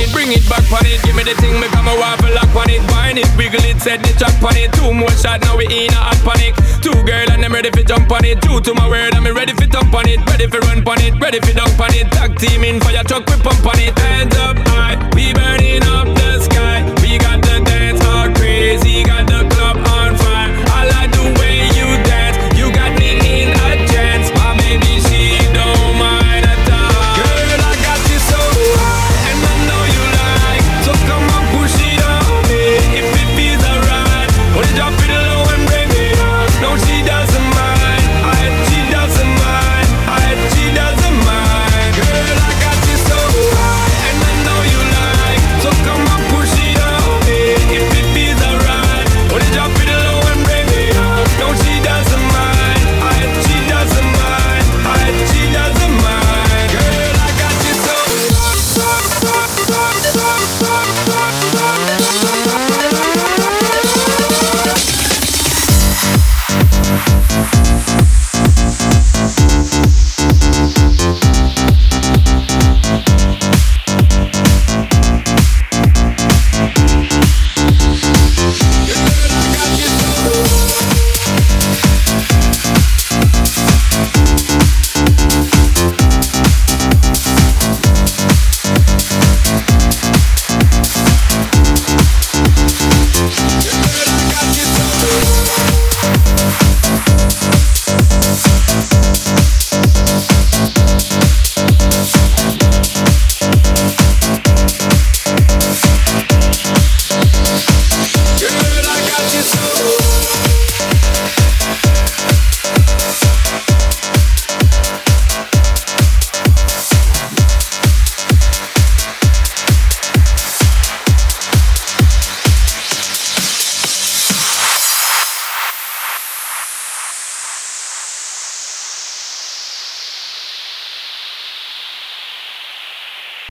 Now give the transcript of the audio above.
it, bring it back on it. Give me the thing, me come a waffle lock on it. Wine it, wiggle it, set the track on it. 2 more shots, now we in a hot panic. 2 girl and I'm ready for jump on it. True to my word, I'm ready for thump on it. Ready for run on it, ready for dunk on it. Tag team in fire truck, we pump on it. Hands up high, we